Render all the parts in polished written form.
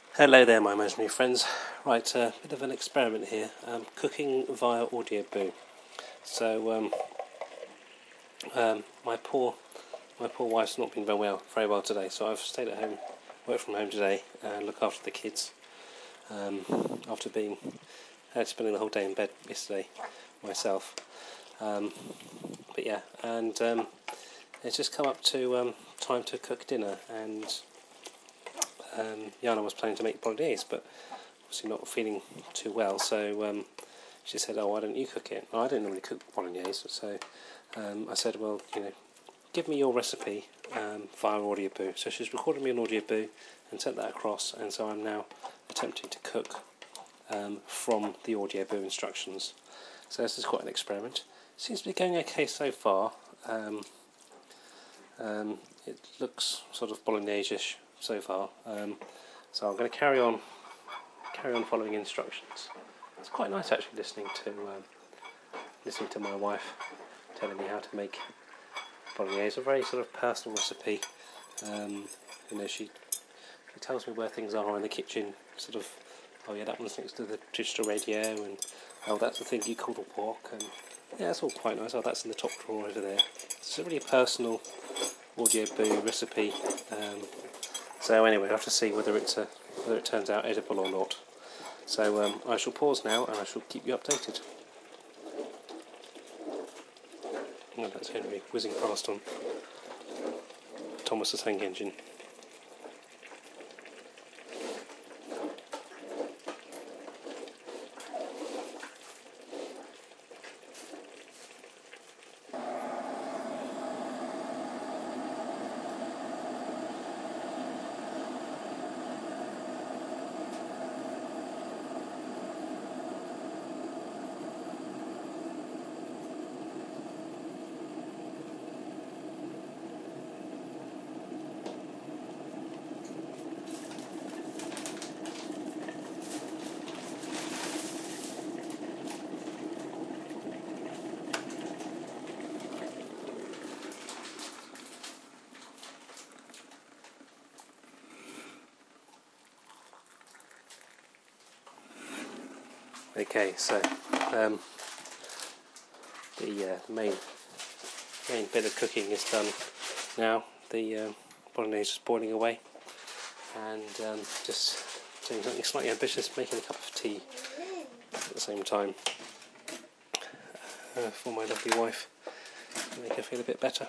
Hello there, my imaginary friends. Right, a bit of an experiment here. Cooking via Audioboo. So, my poor wife's not been very well today. So I've stayed at home, worked from home today, and look after the kids. After spending the whole day in bed yesterday myself. But yeah, and it's just come up to time to cook dinner, and Jana was planning to make bolognese, but obviously not feeling too well, so she said, "Oh, why don't you cook it?" Well, I don't normally cook bolognese, so I said, "Well, give me your recipe via Audioboo." So she's recorded me on Audioboo and sent that across, and so I'm now attempting to cook from the Audioboo instructions. So this is quite an experiment. Seems to be going okay so far. It looks sort of bolognese-ish so far. So I'm going to carry on following instructions. It's quite nice actually listening to my wife telling me how to make bolognese. It's a very sort of personal recipe. She tells me where things are in the kitchen. Sort of, oh yeah, that one's next to the digital radio, and oh, that's the thing you call the wok, and yeah, it's all quite nice. Oh, that's in the top drawer over there. It's a really personal Audioboo recipe. So anyway, I'll have to see whether it turns out edible or not. So I shall pause now, and I shall keep you updated. Oh, that's Henry whizzing past on Thomas the Tank Engine. Okay, so the main bit of cooking is done now. The bolognese is boiling away, and just doing something slightly ambitious, making a cup of tea at the same time for my lovely wife to make her feel a bit better.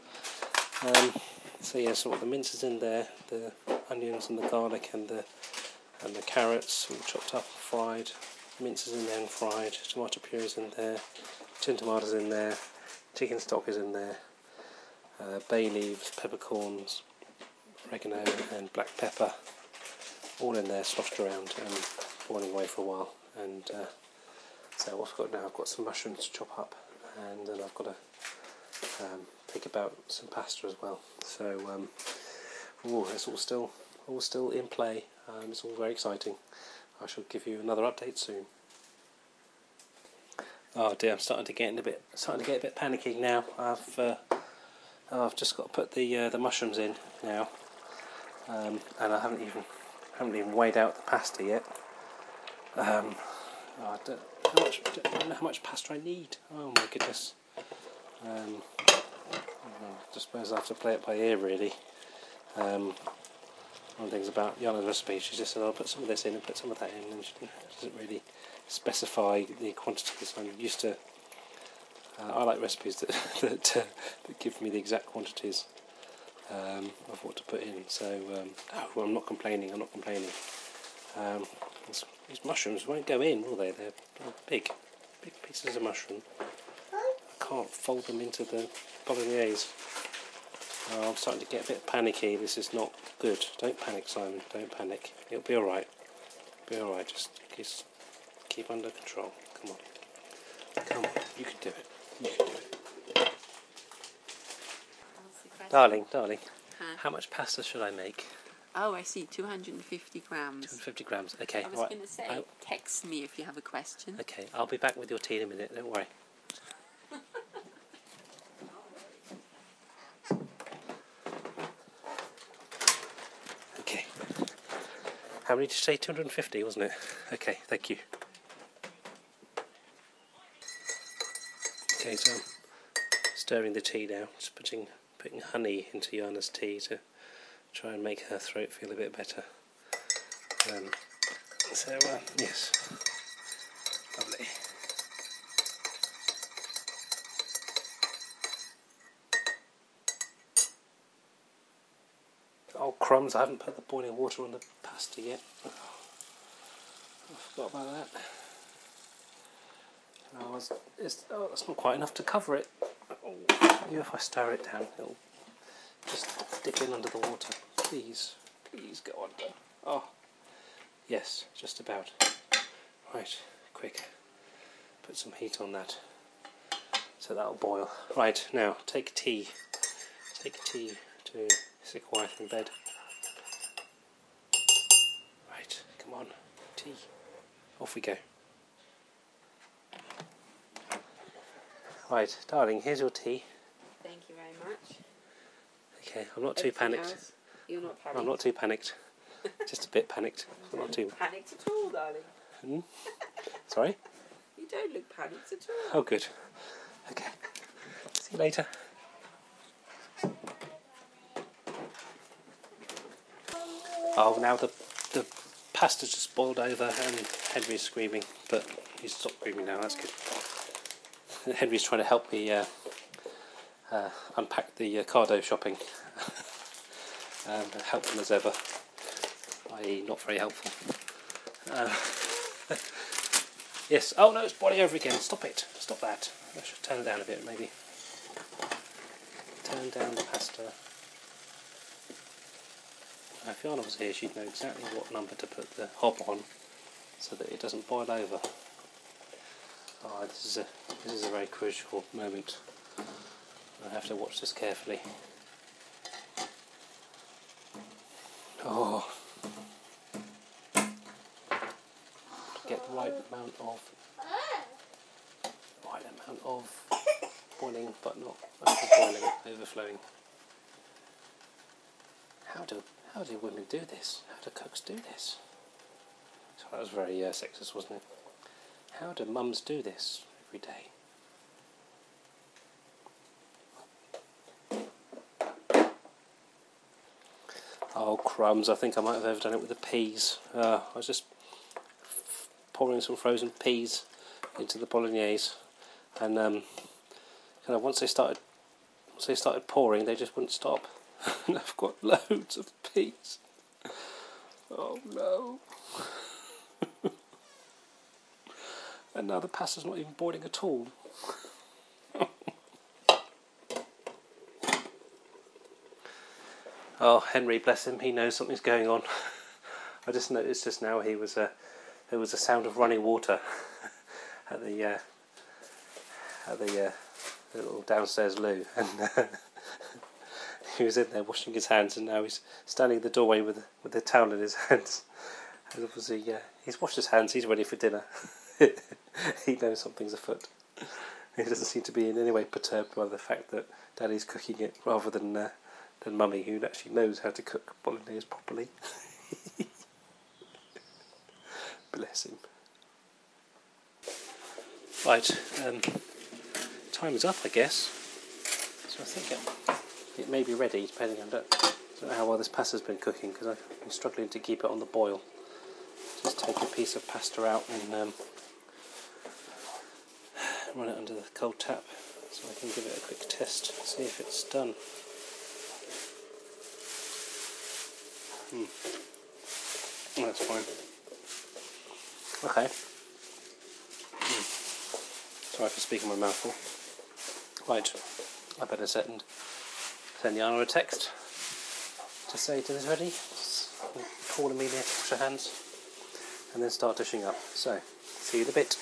So the mince is in there, the onions and the garlic and the carrots all chopped up and fried. Mince is in there and fried, tomato puree is in there, tin tomatoes in there, chicken stock is in there, bay leaves, peppercorns, oregano and black pepper, all in there, sloshed around and boiling away for a while. And so what I've got now, I've got some mushrooms to chop up, and then I've got to think about some pasta as well. So it's all still in play. It's all very exciting. I shall give you another update soon. Oh dear, I'm starting to get a bit panicky now. I've just got to put the mushrooms in now, and I haven't even weighed out the pasta yet. I don't know how much pasta I need. Oh my goodness. I suppose I have to play it by ear really. One of the things about Jana's recipe, she just said, I'll put some of this in and put some of that in, and she doesn't really specify the quantities. I'm used to, I like recipes that give me the exact quantities of what to put in. So, I'm not complaining. These mushrooms won't go in, will they? They're big pieces of mushroom. I can't fold them into the bolognese. I'm starting to get a bit panicky. This is not good. Don't panic, Simon. Don't panic. It'll be alright. Just keep under control. Come on. You can do it. Darling. Huh? How much pasta should I make? Oh, I see. 250 grams. 250 grams. Okay. I was going to say, text me if you have a question. Okay, I'll be back with your tea in a minute. Don't worry. How many did you say? 250, wasn't it? Okay, thank you. Okay, so I'm stirring the tea now. Just putting honey into Jana's tea to try and make her throat feel a bit better. Yes, lovely. Oh crumbs! I haven't put the boiling water on the pasta yet. Oh, I forgot about that. That's not quite enough to cover it. Maybe if I stir it down, it'll just dip in under the water. Please go under. Oh, yes, just about. Right, quick. Put some heat on that, so that'll boil. Right, now take tea. Take tea to sick wife in bed. Right, come on, tea. Off we go. Right, darling, here's your tea. Thank you very much. Okay, I'm not too panicked. You're not panicked? I'm not too panicked. Just a bit panicked. You Not too panicked at all, darling. Sorry? You don't look panicked at all. Oh, good. Okay. See you later. Oh, now the pasta's just boiled over and Henry's screaming, but he's stopped screaming now. That's good. Henry's trying to help me unpack the Cardo shopping. Helpful as ever, i.e. not very helpful. Yes, oh no, it's boiling over again. Stop it. Stop that. I should turn it down a bit, maybe. Turn down the pasta. Now, if Jana was here, she'd know exactly what number to put the hob on so that it doesn't boil over. Oh, this is a very crucial moment. I have to watch this carefully. Oh, get the right amount of boiling, but not overboiling, overflowing. How do women do this? How do cooks do this? So that was very sexist, wasn't it? How do mums do this every day? Oh crumbs, I think I might have overdone it with the peas. I was just pouring some frozen peas into the bolognese, and kind of once they started pouring, they just wouldn't stop. And I've got loads of peas. Oh no. And now the pasta's not even boiling at all. Oh, Henry, bless him, he knows something's going on. I just noticed just now there was a sound of running water at the little downstairs loo, and he was in there washing his hands, and now he's standing in the doorway with the towel in his hands. And obviously, he's washed his hands, he's ready for dinner. He knows something's afoot. He doesn't seem to be in any way perturbed by the fact that Daddy's cooking it rather than Mummy, who actually knows how to cook bolognese properly. Bless him. Right, time is up, I guess. So I think it may be ready, depending on don't know how well this pasta's been cooking, because I've been struggling to keep it on the boil. Just take a piece of pasta out and run it under the cold tap, so I can give it a quick test, see if it's done. That's fine. Okay. Sorry for speaking my mouth full. Right, I better send Jana a text to say it is ready. Call Amelia to wash her hands, and then start dishing up. So, see you in a bit.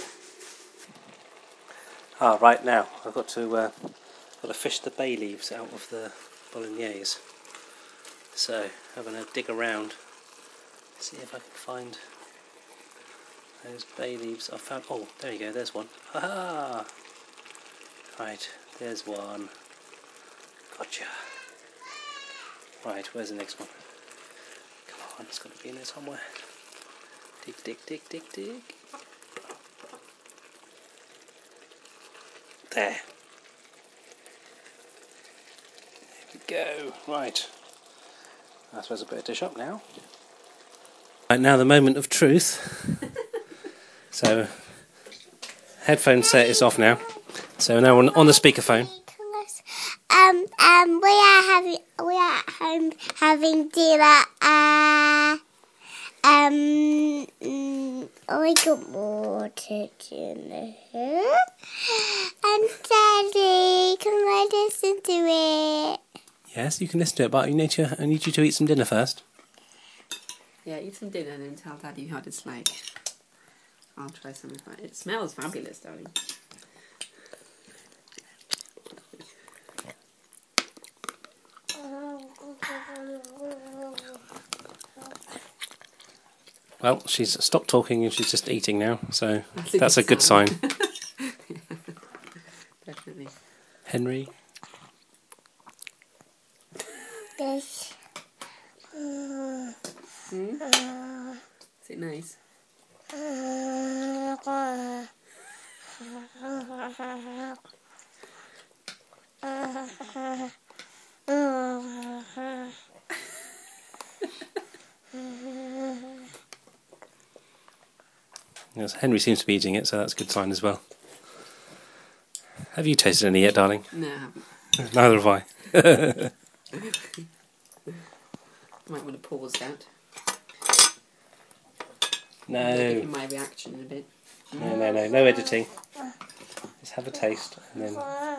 Right now I've got to fish the bay leaves out of the bolognese. So, I'm going to dig around, see if I can find those bay leaves. I found. Oh, there you go. There's one. Ha! Right, there's one. Gotcha. Right, where's the next one? Come on. on, it's got to be in there somewhere. Dig, dig, dig, dig, dig. There. There we go. Right. I suppose I better dish up now. Right, now the moment of truth. So, headphone set is off now. So now on the speakerphone. We are at home having dinner. We got more to dinner. And Daddy, can I listen to it? Yes, you can listen to it, but I need you to eat some dinner first. Yeah, eat some dinner and then tell Daddy how it's like. I'll try something. It smells fabulous, darling. Well, she's stopped talking and she's just eating now, so that's a good sign. Definitely. Henry? This. Is it nice? Yes, Henry seems to be eating it, so that's a good sign as well. Have you tasted any yet, darling? No, I haven't. Neither have I. Might want to pause that. No. Give you my reaction in a bit. No editing. Just have a taste and then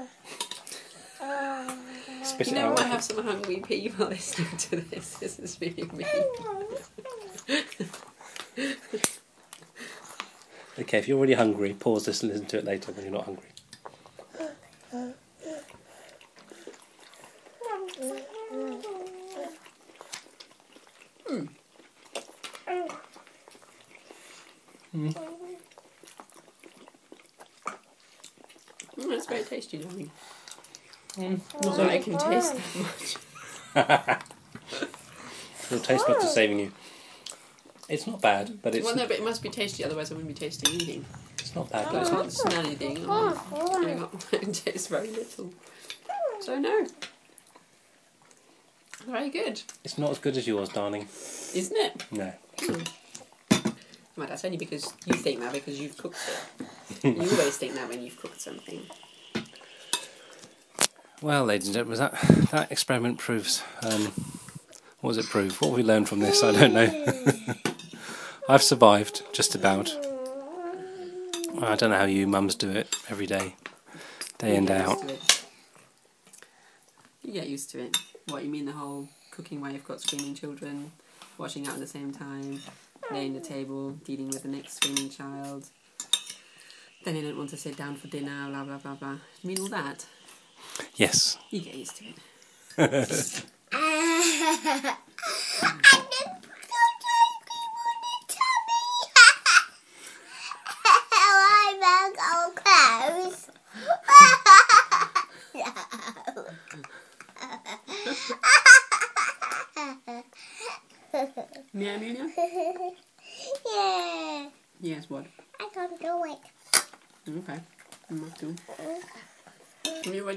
spit You it never out. want to have some hungry people listening to this. This is really mean. Okay, if you're already hungry, pause this and listen to it later when you're not hungry. It's very tasty, darling. Not that I can taste that much. Your taste buds are saving you. It's not bad, but it's Well, no, but it must be tasty, otherwise I wouldn't be tasting anything. it's not bad. I But it's can't not, smell anything. I taste very little. So no. Very good. it's not as good as yours, darling. Isn't it? No. Well, that's only because you think that because you've cooked it. You always think that when you've cooked something. Well, ladies and gentlemen, that experiment proves. What does it prove? What have we learned from this? I don't know. I've survived, just about. I don't know how you mums do it every day in, day out. You get used to it. What, you mean the whole cooking while you've got screaming children, washing out at the same time, laying the table, dealing with the next screaming child, then you don't want to sit down for dinner, blah blah blah blah. You mean all that? Yes. You get used to it. Meow meow meow? Yeah. Yes, what? I can't do it. Okay. I'm not doing. Have you